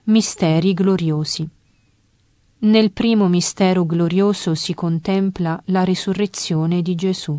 Misteri gloriosi. Nel primo mistero glorioso si contempla la risurrezione di Gesù.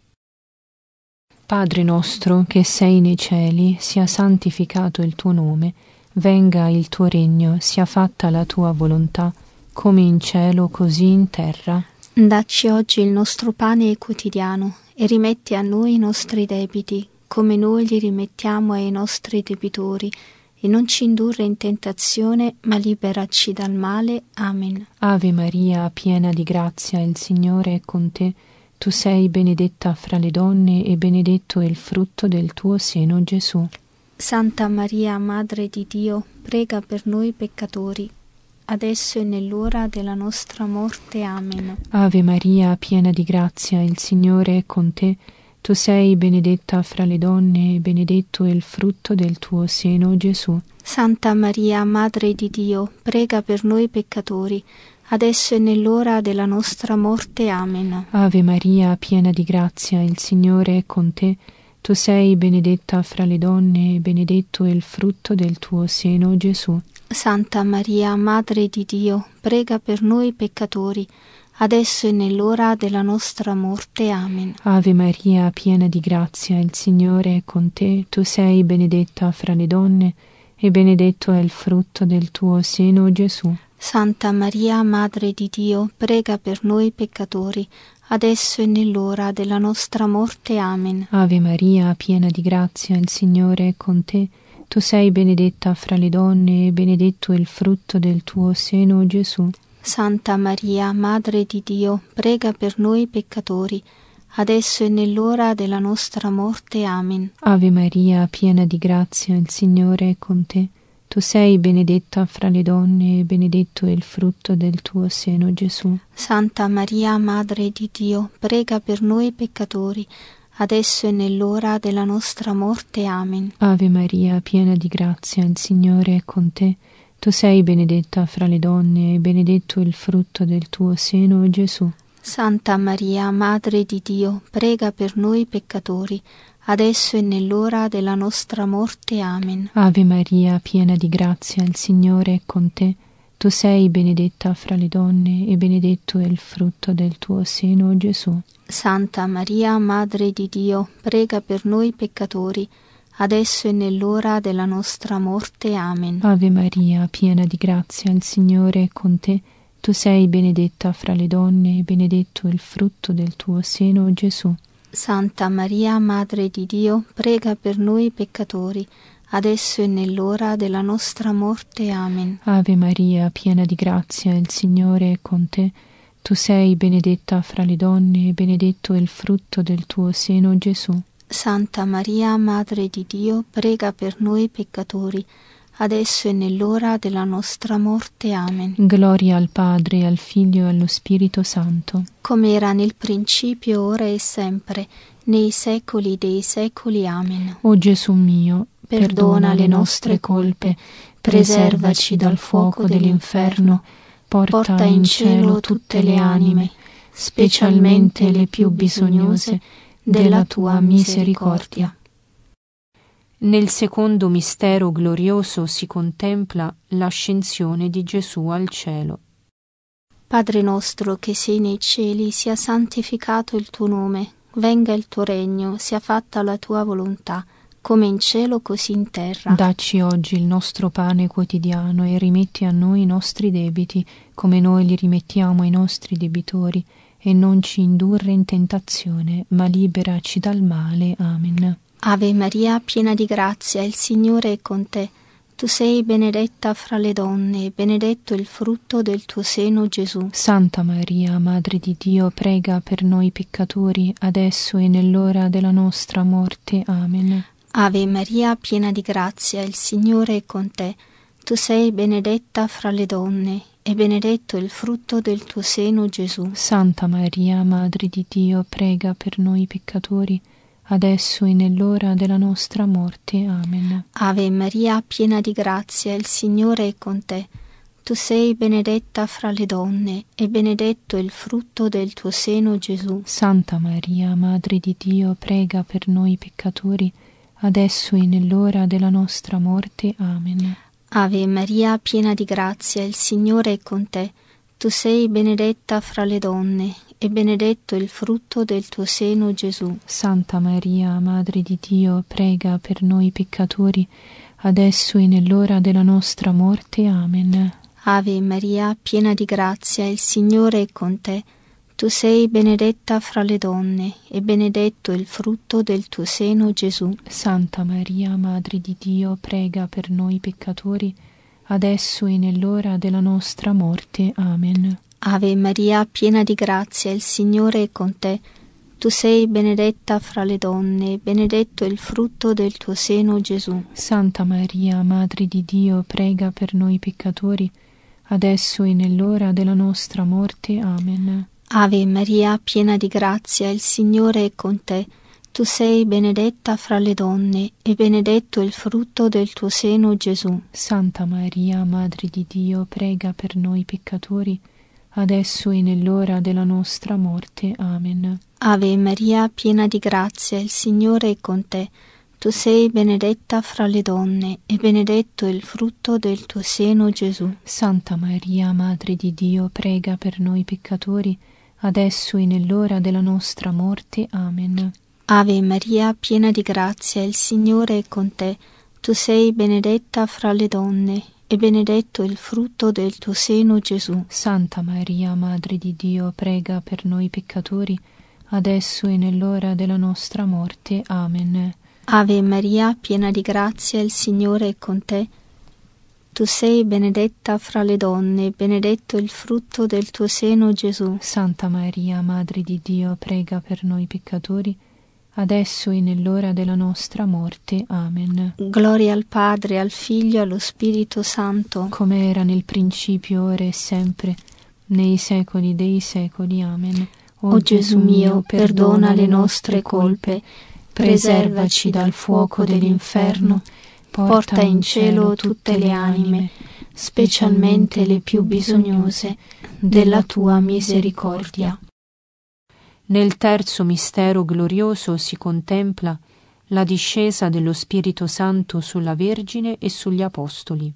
Padre nostro che sei nei cieli, sia santificato il tuo nome, venga il tuo regno, sia fatta la tua volontà, come in cielo così in terra. Dacci oggi il nostro pane quotidiano e rimetti a noi i nostri debiti, come noi li rimettiamo ai nostri debitori, e non ci indurre in tentazione, ma liberaci dal male. Amen. Ave Maria, piena di grazia, il Signore è con te. Tu sei benedetta fra le donne e benedetto è il frutto del tuo seno, Gesù. Santa Maria, Madre di Dio, prega per noi peccatori, adesso e nell'ora della nostra morte. Amen. Ave Maria, piena di grazia, il Signore è con te. Tu sei benedetta fra le donne e benedetto è il frutto del tuo seno, Gesù. Santa Maria, Madre di Dio, prega per noi peccatori, adesso e nell'ora della nostra morte. Amen. Ave Maria, piena di grazia, il Signore è con te. Tu sei benedetta fra le donne e benedetto è il frutto del tuo seno, Gesù. Santa Maria, Madre di Dio, prega per noi peccatori, adesso e nell'ora della nostra morte. Amen. Ave Maria, piena di grazia, il Signore è con te. Tu sei benedetta fra le donne e benedetto è il frutto del tuo seno, Gesù. Santa Maria, Madre di Dio, prega per noi peccatori, adesso e nell'ora della nostra morte. Amen. Ave Maria, piena di grazia, il Signore è con te. Tu sei benedetta fra le donne e benedetto è il frutto del tuo seno, Gesù. Santa Maria, Madre di Dio, prega per noi peccatori, adesso e nell'ora della nostra morte. Amen. Ave Maria, piena di grazia, il Signore è con te. Tu sei benedetta fra le donne e benedetto è il frutto del tuo seno, Gesù. Santa Maria, Madre di Dio, prega per noi peccatori, adesso e nell'ora della nostra morte. Amen. Ave Maria, piena di grazia, il Signore è con te. Tu sei benedetta fra le donne e benedetto è il frutto del tuo seno, Gesù. Santa Maria, Madre di Dio, prega per noi peccatori, adesso e nell'ora della nostra morte. Amen. Ave Maria, piena di grazia, il Signore è con te. Tu sei benedetta fra le donne e benedetto è il frutto del tuo seno, Gesù. Santa Maria, Madre di Dio, prega per noi peccatori, adesso e nell'ora della nostra morte. Amen. Ave Maria, piena di grazia, il Signore è con te. Tu sei benedetta fra le donne e benedetto è il frutto del tuo seno, Gesù. Santa Maria, Madre di Dio, prega per noi peccatori, adesso e nell'ora della nostra morte. Amen. Ave Maria, piena di grazia, il Signore è con te. Tu sei benedetta fra le donne e benedetto è il frutto del tuo seno, Gesù. Santa Maria, Madre di Dio, prega per noi peccatori, adesso e nell'ora della nostra morte. Amen. Gloria al Padre, al Figlio e allo Spirito Santo, come era nel principio, ora e sempre, nei secoli dei secoli. Amen. O Gesù mio, perdona le nostre colpe, preservaci dal fuoco dell'inferno, porta in cielo tutte le anime, specialmente le più bisognose della tua misericordia. Nel secondo mistero glorioso si contempla l'ascensione di Gesù al cielo. Padre nostro che sei nei cieli, sia santificato il tuo nome, venga il tuo regno, sia fatta la tua volontà, come in cielo così in terra. Dacci oggi il nostro pane quotidiano e rimetti a noi i nostri debiti, come noi li rimettiamo ai nostri debitori, e non ci indurre in tentazione, ma liberaci dal male. Amen. Ave Maria, piena di grazia, il Signore è con te. Tu sei benedetta fra le donne e benedetto il frutto del tuo seno, Gesù. Santa Maria, Madre di Dio, prega per noi peccatori, adesso e nell'ora della nostra morte. Amen. Ave Maria, piena di grazia, il Signore è con te. Tu sei benedetta fra le donne e benedetto il frutto del tuo seno, Gesù. Santa Maria, Madre di Dio, prega per noi peccatori, adesso e nell'ora della nostra morte. Amen. Ave Maria, piena di grazia, il Signore è con te. Tu sei benedetta fra le donne e benedetto il frutto del tuo seno, Gesù. Santa Maria, Madre di Dio, prega per noi peccatori, adesso e nell'ora della nostra morte. Amen. Ave Maria, piena di grazia, il Signore è con te. Tu sei benedetta fra le donne, e benedetto il frutto del tuo seno, Gesù. Santa Maria, Madre di Dio, prega per noi peccatori, adesso e nell'ora della nostra morte. Amen. Ave Maria, piena di grazia, il Signore è con te. Tu sei benedetta fra le donne, e benedetto il frutto del tuo seno, Gesù. Santa Maria, Madre di Dio, prega per noi peccatori, adesso e nell'ora della nostra morte. Amen. Ave Maria, piena di grazia, il Signore è con te. Tu sei benedetta fra le donne, e benedetto il frutto del tuo seno, Gesù. Santa Maria, Madre di Dio, prega per noi peccatori, adesso e nell'ora della nostra morte. Amen. Ave Maria, piena di grazia, il Signore è con te. Tu sei benedetta fra le donne, e benedetto il frutto del tuo seno, Gesù. Santa Maria, Madre di Dio, prega per noi peccatori, adesso e nell'ora della nostra morte. Amen. Ave Maria, piena di grazia, il Signore è con te. Tu sei benedetta fra le donne, e benedetto il frutto del tuo seno, Gesù. Santa Maria, Madre di Dio, prega per noi peccatori, adesso e nell'ora della nostra morte. Amen. Ave Maria, piena di grazia, il Signore è con te. Tu sei benedetta fra le donne, e benedetto il frutto del tuo seno, Gesù. Santa Maria, Madre di Dio, prega per noi peccatori, adesso e nell'ora della nostra morte. Amen. Ave Maria, piena di grazia, il Signore è con te. Tu sei benedetta fra le donne, e benedetto il frutto del tuo seno, Gesù. Santa Maria, Madre di Dio, prega per noi peccatori, adesso e nell'ora della nostra morte. Amen. Gloria al Padre, al Figlio e allo Spirito Santo, come era nel principio, ora e sempre, nei secoli dei secoli. Amen. O Gesù mio, perdona le nostre colpe, preservaci dal fuoco dell'inferno, porta in cielo tutte le anime, specialmente le più bisognose della tua misericordia. Nel terzo mistero glorioso si contempla la discesa dello Spirito Santo sulla Vergine e sugli Apostoli.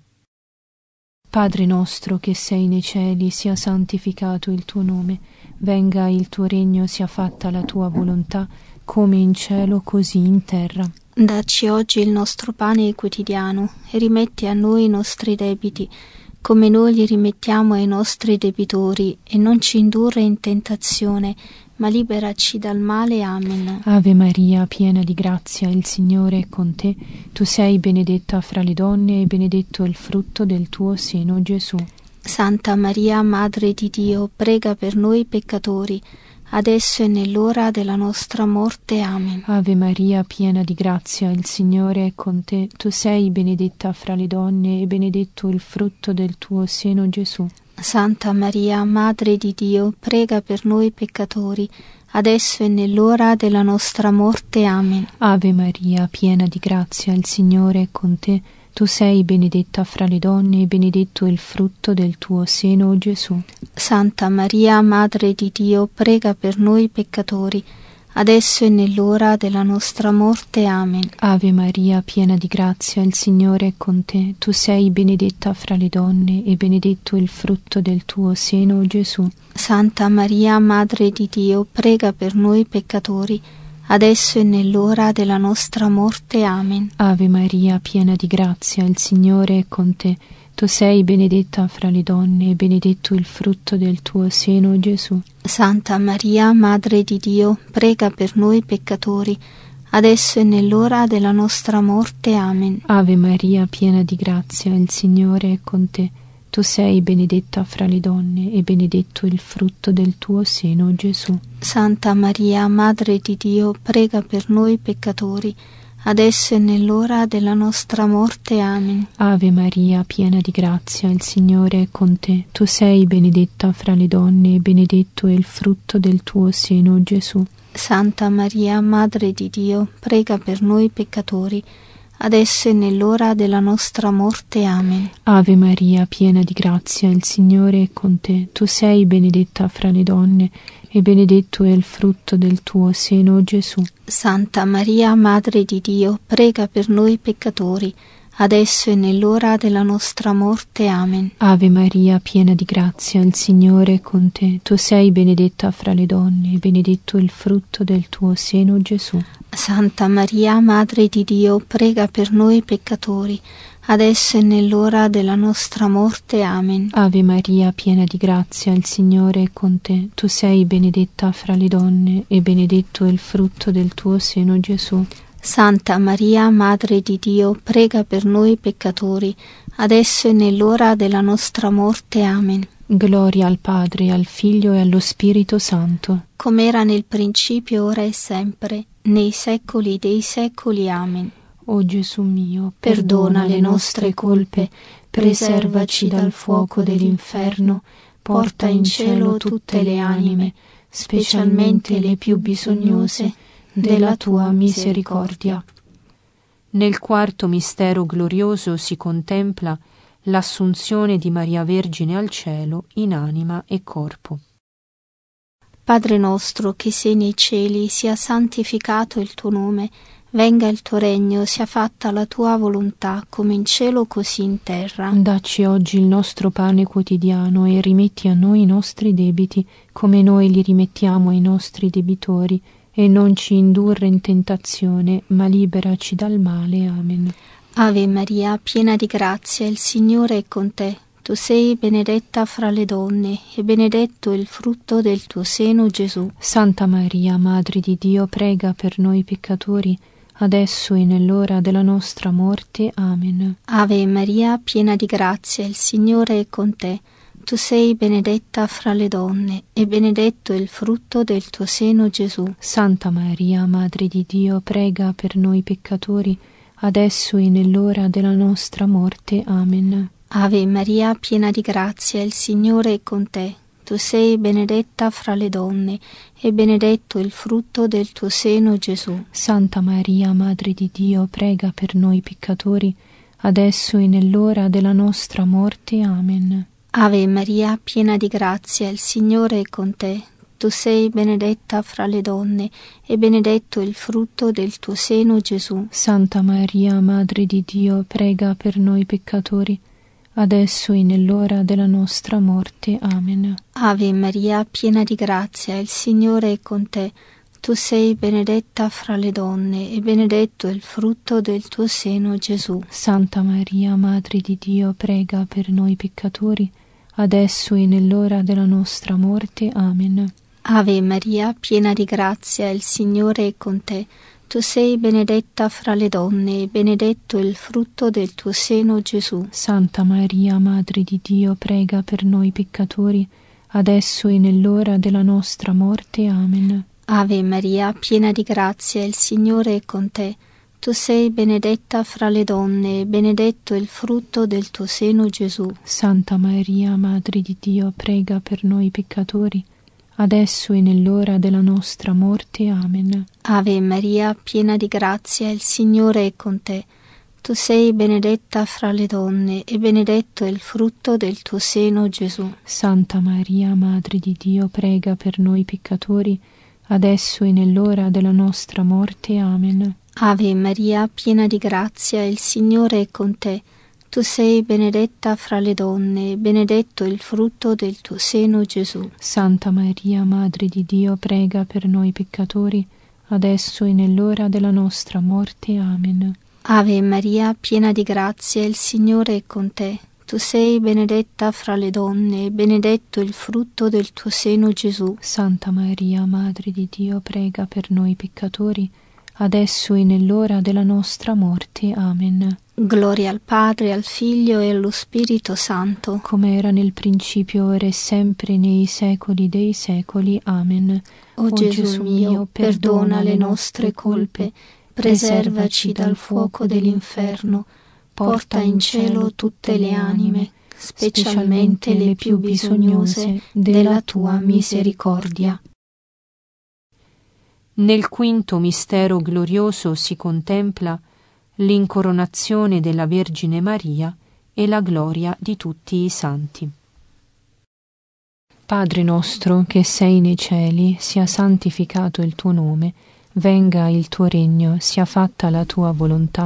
Padre nostro che sei nei cieli, sia santificato il tuo nome, venga il tuo regno, sia fatta la tua volontà, come in cielo così in terra. Dacci oggi il nostro pane quotidiano, e rimetti a noi i nostri debiti, come noi li rimettiamo ai nostri debitori, e non ci indurre in tentazione, ma liberaci dal male. Amen. Ave Maria, piena di grazia, il Signore è con te. Tu sei benedetta fra le donne, e benedetto il frutto del tuo seno, Gesù. Santa Maria, Madre di Dio, prega per noi peccatori, adesso e nell'ora della nostra morte. Amen. Ave Maria, piena di grazia, il Signore è con te. Tu sei benedetta fra le donne, e benedetto il frutto del tuo seno, Gesù. Santa Maria, Madre di Dio, prega per noi peccatori, adesso e nell'ora della nostra morte. Amen. Ave Maria, piena di grazia, il Signore è con te. Tu sei benedetta fra le donne, e benedetto il frutto del tuo seno, Gesù. Santa Maria, Madre di Dio, prega per noi peccatori, adesso e nell'ora della nostra morte. Amen. Ave Maria, piena di grazia, il Signore è con te. Tu sei benedetta fra le donne, e benedetto il frutto del tuo seno, Gesù. Santa Maria, Madre di Dio, prega per noi peccatori, adesso e nell'ora della nostra morte. Amen. Ave Maria, piena di grazia, il Signore è con te. Tu sei benedetta fra le donne, e benedetto il frutto del tuo seno, Gesù. Santa Maria, Madre di Dio, prega per noi peccatori, adesso e nell'ora della nostra morte. Amen. Ave Maria, piena di grazia, il Signore è con te. Tu sei benedetta fra le donne, e benedetto il frutto del tuo seno, Gesù. Santa Maria, Madre di Dio, prega per noi peccatori, adesso e nell'ora della nostra morte. Amen. Ave Maria, piena di grazia, il Signore è con te. Tu sei benedetta fra le donne, e benedetto è il frutto del tuo seno, Gesù. Santa Maria, Madre di Dio, prega per noi peccatori, adesso e nell'ora della nostra morte. Amen. Ave Maria, piena di grazia, il Signore è con te. Tu sei benedetta fra le donne, e benedetto è il frutto del tuo seno, Gesù. Santa Maria, Madre di Dio, prega per noi peccatori, adesso e nell'ora della nostra morte. Amen. Ave Maria, piena di grazia, il Signore è con te. Tu sei benedetta fra le donne, e benedetto il frutto del tuo seno, Gesù. Santa Maria, Madre di Dio, prega per noi peccatori, adesso e nell'ora della nostra morte. Amen. Ave Maria, piena di grazia, il Signore è con te. Tu sei benedetta fra le donne, e benedetto il frutto del tuo seno, Gesù. Santa Maria, Madre di Dio, prega per noi peccatori, adesso e nell'ora della nostra morte. Amen. Gloria al Padre, al Figlio e allo Spirito Santo, come era nel principio, ora e sempre, nei secoli dei secoli. Amen. O Gesù mio, perdona le nostre colpe, preservaci dal fuoco dell'inferno, porta in cielo tutte le anime, specialmente le più bisognose della tua misericordia. Nel quarto mistero glorioso si contempla l'assunzione di Maria Vergine al cielo in anima e corpo. Padre nostro che sei nei cieli, sia santificato il tuo nome, venga il tuo regno, sia fatta la tua volontà, come in cielo così in terra. Dacci oggi il nostro pane quotidiano e rimetti a noi i nostri debiti, come noi li rimettiamo ai nostri debitori, e non ci indurre in tentazione, ma liberaci dal male. Amen. Ave Maria, piena di grazia, il Signore è con te. Tu sei benedetta fra le donne, e benedetto il frutto del tuo seno, Gesù. Santa Maria, Madre di Dio, prega per noi peccatori, adesso e nell'ora della nostra morte. Amen. Ave Maria, piena di grazia, il Signore è con te. Tu sei benedetta fra le donne, e benedetto il frutto del tuo seno, Gesù. Santa Maria, Madre di Dio, prega per noi peccatori, adesso e nell'ora della nostra morte. Amen. Ave Maria, piena di grazia, il Signore è con te. Tu sei benedetta fra le donne, e benedetto il frutto del tuo seno, Gesù. Santa Maria, Madre di Dio, prega per noi peccatori, adesso e nell'ora della nostra morte. Amen. Ave Maria, piena di grazia, il Signore è con te. Tu sei benedetta fra le donne, e benedetto il frutto del tuo seno, Gesù. Santa Maria, Madre di Dio, prega per noi peccatori, adesso e nell'ora della nostra morte. Amen. Ave Maria, piena di grazia, il Signore è con te. Tu sei benedetta fra le donne, e benedetto il frutto del tuo seno, Gesù. Santa Maria, Madre di Dio, prega per noi peccatori, adesso e nell'ora della nostra morte. Amen. Ave Maria, piena di grazia, il Signore è con te. Tu sei benedetta fra le donne, e benedetto il frutto del tuo seno, Gesù. Santa Maria, Madre di Dio, prega per noi peccatori, adesso e nell'ora della nostra morte. Amen. Ave Maria, piena di grazia, il Signore è con te. Tu sei benedetta fra le donne, e benedetto il frutto del tuo seno, Gesù. Santa Maria, Madre di Dio, prega per noi peccatori, adesso e nell'ora della nostra morte. Amen. Ave Maria, piena di grazia, il Signore è con te. Tu sei benedetta fra le donne, e benedetto è il frutto del tuo seno, Gesù. Santa Maria, Madre di Dio, prega per noi peccatori, adesso e nell'ora della nostra morte. Amen. Ave Maria, piena di grazia, il Signore è con te. Tu sei benedetta fra le donne, e benedetto il frutto del tuo seno, Gesù. Santa Maria, Madre di Dio, prega per noi peccatori, adesso e nell'ora della nostra morte. Amen. Ave Maria, piena di grazia, il Signore è con te. Tu sei benedetta fra le donne, e benedetto il frutto del tuo seno, Gesù. Santa Maria, Madre di Dio, prega per noi peccatori, adesso e nell'ora della nostra morte. Amen. Gloria al Padre, al Figlio e allo Spirito Santo, come era nel principio, ora e sempre, nei secoli dei secoli. Amen. O Gesù mio, perdona le nostre colpe, preservaci dal fuoco dell'inferno, porta in cielo tutte le anime, specialmente le più bisognose della tua misericordia. Nel quinto mistero glorioso si contempla l'incoronazione della Vergine Maria e la gloria di tutti i santi. Padre nostro che sei nei cieli, sia santificato il tuo nome, venga il tuo regno, sia fatta la tua volontà,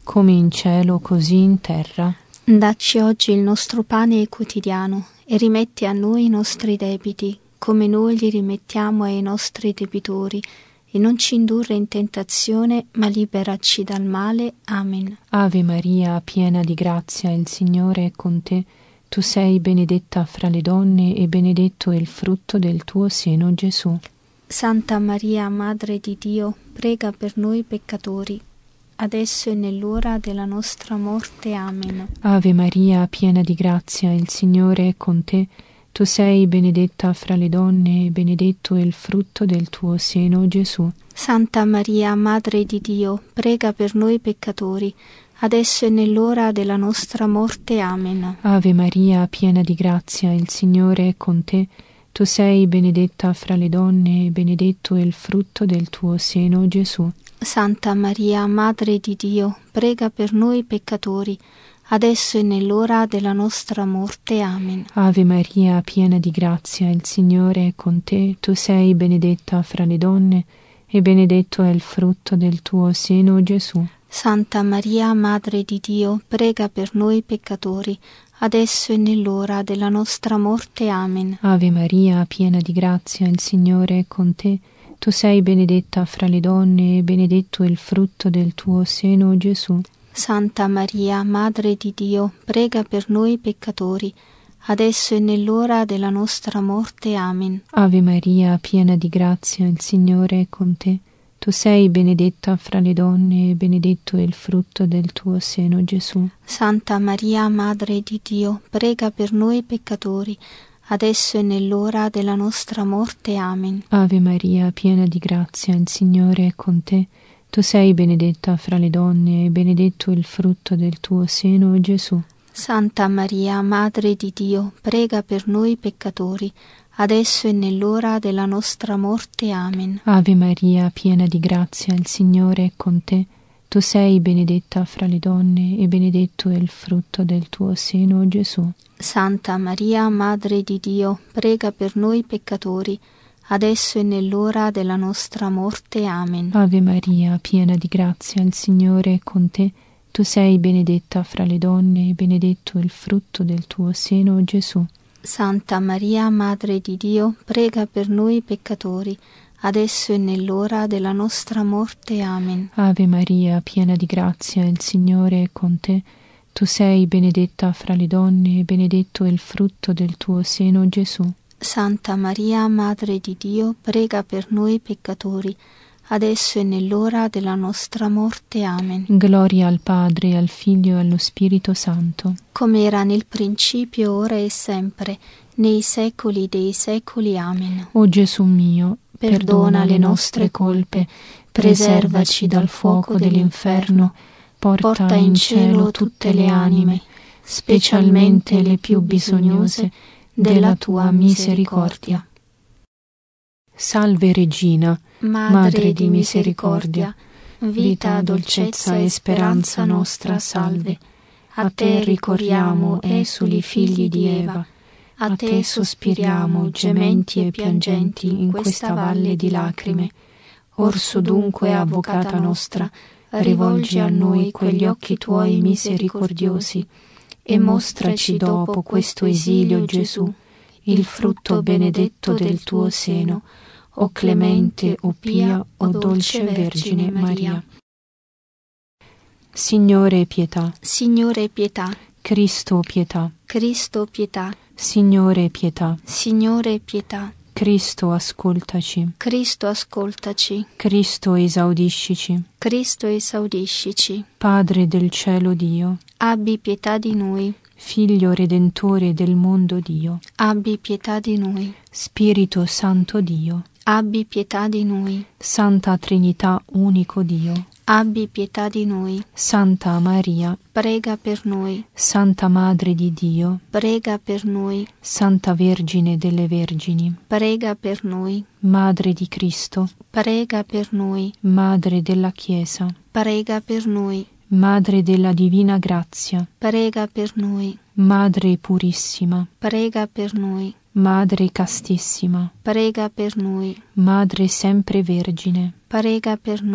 come in cielo così in terra. Dacci oggi il nostro pane quotidiano e rimetti a noi i nostri debiti, come noi li rimettiamo ai nostri debitori, e non ci indurre in tentazione, ma liberaci dal male. Amen. Ave Maria, piena di grazia, il Signore è con te. Tu sei benedetta fra le donne e benedetto è il frutto del tuo seno, Gesù. Santa Maria, Madre di Dio, prega per noi peccatori, adesso e nell'ora della nostra morte. Amen. Ave Maria, piena di grazia, il Signore è con te. Tu sei benedetta fra le donne e benedetto è il frutto del tuo seno, Gesù. Santa Maria, Madre di Dio, prega per noi peccatori, adesso e nell'ora della nostra morte. Amen. Ave Maria, piena di grazia, il Signore è con te. Tu sei benedetta fra le donne e benedetto è il frutto del tuo seno, Gesù. Santa Maria, Madre di Dio, prega per noi peccatori, adesso e nell'ora della nostra morte. Amen. Ave Maria, piena di grazia, il Signore è con te. Tu sei benedetta fra le donne e benedetto è il frutto del tuo seno, Gesù. Santa Maria, Madre di Dio, prega per noi peccatori, adesso e nell'ora della nostra morte. Amen. Ave Maria, piena di grazia, il Signore è con te. Tu sei benedetta fra le donne e benedetto è il frutto del tuo seno, Gesù. Santa Maria, Madre di Dio, prega per noi peccatori, adesso e nell'ora della nostra morte. Amen. Ave Maria, piena di grazia, il Signore è con te. Tu sei benedetta fra le donne e benedetto è il frutto del tuo seno, Gesù. Santa Maria, Madre di Dio, prega per noi peccatori, adesso e nell'ora della nostra morte. Amen. Ave Maria, piena di grazia, il Signore è con te. Tu sei benedetta fra le donne e benedetto è il frutto del tuo seno, Gesù. Santa Maria, Madre di Dio, prega per noi peccatori, adesso e nell'ora della nostra morte. Amen. Ave Maria, piena di grazia, il Signore è con te. Tu sei benedetta fra le donne e benedetto è il frutto del tuo seno, Gesù. Santa Maria, Madre di Dio, prega per noi peccatori, adesso e nell'ora della nostra morte. Amen. Ave Maria, piena di grazia, il Signore è con te. Tu sei benedetta fra le donne e benedetto è il frutto del tuo seno, Gesù. Santa Maria, Madre di Dio, prega per noi peccatori, adesso e nell'ora della nostra morte. Amen. Ave Maria, piena di grazia, il Signore è con te. Tu sei benedetta fra le donne e benedetto è il frutto del tuo seno, Gesù. Santa Maria, Madre di Dio, prega per noi peccatori, adesso e nell'ora della nostra morte. Amen. Gloria al Padre, al Figlio e allo Spirito Santo, come era nel principio, ora e sempre, nei secoli dei secoli. Amen. O Gesù mio, perdona le nostre colpe, preservaci dal fuoco dell'inferno, porta in cielo tutte le anime, specialmente le più bisognose della tua misericordia. Salve Regina, Madre di misericordia, vita, dolcezza e speranza nostra, salve. A te ricorriamo, esuli figli di Eva, a te sospiriamo, gementi e piangenti, in questa valle di lacrime. Orso dunque, avvocata nostra, rivolgi a noi quegli occhi tuoi misericordiosi, e mostraci dopo questo esilio, Gesù, il frutto benedetto del tuo seno, o clemente, o pia, o dolce Vergine Maria. Signore pietà, Signore pietà, Cristo pietà, Cristo pietà, Signore pietà, Signore pietà, Cristo ascoltaci, Cristo ascoltaci, Cristo esaudiscici, Cristo esaudiscici. Padre del cielo Dio, abbi pietà di noi. Figlio Redentore del mondo Dio, abbi pietà di noi. Spirito Santo Dio, abbi pietà di noi. Santa Trinità unico Dio, abbi pietà di noi. Santa Maria, prega per noi. Santa Madre di Dio, prega per noi. Santa Vergine delle Vergini, prega per noi. Madre di Cristo, prega per noi. Madre della Chiesa, prega per noi. Madre della Divina Grazia, prega per noi. Madre purissima, prega per noi. Madre castissima, prega per noi. Madre sempre Vergine, prega per noi.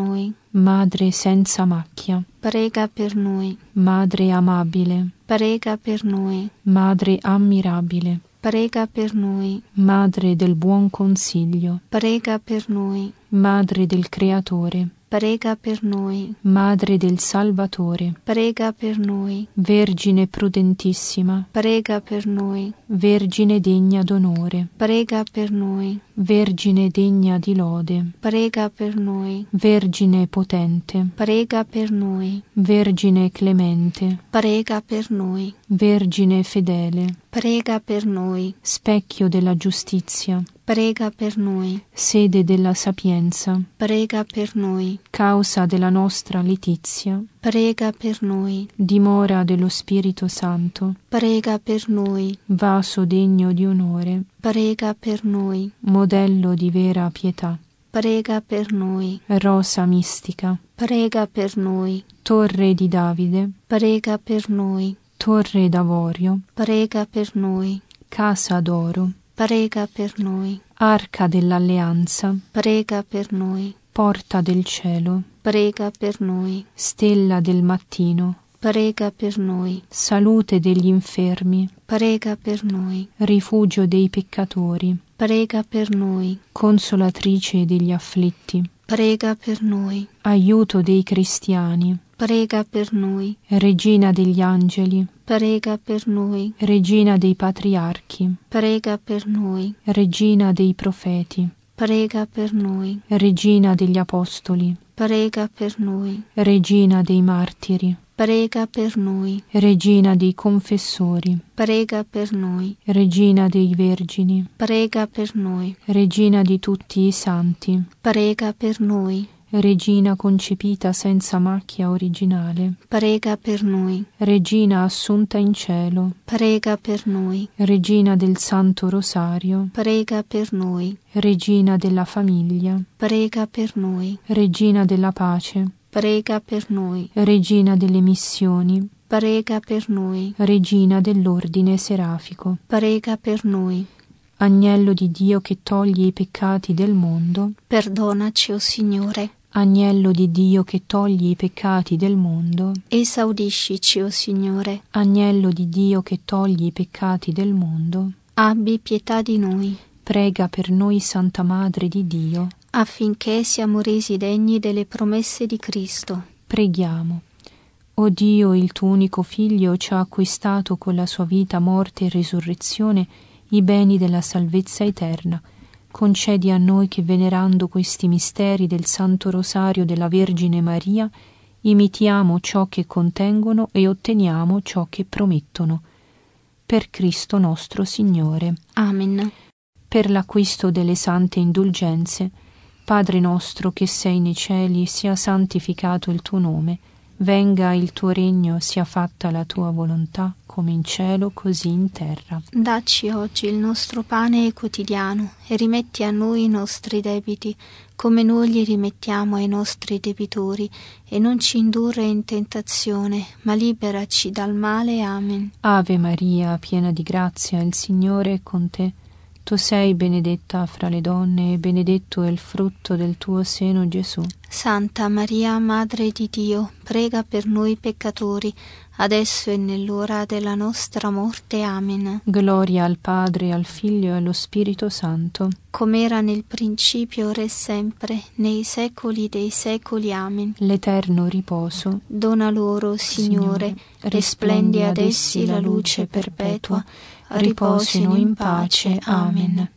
Madre senza macchia, prega per noi. Madre amabile, Prega per noi. Madre ammirabile, Prega per noi. Madre del buon consiglio, Prega per noi. Madre del Creatore, Prega per noi. Madre del Salvatore, Prega per noi. Vergine prudentissima, Prega per noi. Vergine degna d'onore, Prega per noi. Vergine degna di lode, Prega per noi. Vergine potente, Prega per noi. Vergine clemente, Prega per noi. Vergine fedele, Prega per noi. specchio della giustizia, Prega per noi. sede della sapienza, Prega per noi. causa della nostra letizia, Prega per noi. dimora dello Spirito Santo, Prega per noi. vaso degno di onore, Prega per noi. modello di vera pietà, Prega per noi. rosa mistica, Prega per noi. torre di Davide, Prega per noi. torre d'avorio, Prega per noi. casa d'oro, Prega per noi. arca dell'alleanza, Prega per noi. porta del cielo, Prega per noi. stella del mattino, Prega per noi. salute degli infermi, Prega per noi. rifugio dei peccatori, Prega per noi. consolatrice degli afflitti, Prega per noi. aiuto dei cristiani, Prega per noi. regina degli angeli, Prega per noi. regina dei patriarchi, Prega per noi. regina dei profeti, Prega per noi. regina degli apostoli, Prega per noi. regina dei martiri, Prega per noi. regina dei confessori, Prega per noi. regina dei vergini, Prega per noi. regina di tutti i santi, Prega per noi. regina concepita senza macchia originale, Prega per noi. regina assunta in cielo, Prega per noi. regina del Santo Rosario, Prega per noi. regina della famiglia, Prega per noi. regina della pace, Prega per noi. regina delle missioni, Prega per noi. regina dell'ordine serafico, Prega per noi. agnello di Dio che toglie i peccati del mondo, Perdonaci, o Signore. agnello di Dio che toglie i peccati del mondo, Esaudiscici, o Signore. agnello di Dio che toglie i peccati del mondo, Abbi pietà di noi, prega per noi Santa Madre di Dio. affinché siamo resi degni delle promesse di Cristo. Preghiamo. O Dio, il tuo unico Figlio ci ha acquistato con la sua vita, morte e risurrezione i beni della salvezza eterna. Concedi a noi che, venerando questi misteri del Santo Rosario della Vergine Maria, imitiamo ciò che contengono e otteniamo ciò che promettono. Per Cristo nostro Signore. Amen. Per l'acquisto delle sante indulgenze, Padre nostro che sei nei cieli, sia santificato il tuo nome, venga il tuo regno, sia fatta la tua volontà, come in cielo così in terra. Dacci oggi il nostro pane quotidiano e rimetti a noi i nostri debiti, come noi li rimettiamo ai nostri debitori, e non ci indurre in tentazione, ma liberaci dal male. Amen. Ave Maria, piena di grazia, il Signore è con te. Tu sei benedetta fra le donne e benedetto è il frutto del tuo seno, Gesù. Santa Maria, Madre di Dio, prega per noi peccatori, adesso e nell'ora della nostra morte. Amen. Gloria al Padre, al Figlio e allo Spirito Santo, come era nel principio, ora e sempre, nei secoli dei secoli. Amen. L'eterno riposo dona loro, Signore, risplendi ad essi la luce perpetua, riposino in pace. Amen.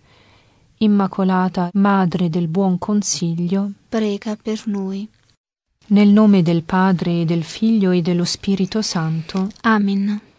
Immacolata Madre del Buon Consiglio, prega per noi. Nel nome del Padre e del Figlio e dello Spirito Santo. Amen.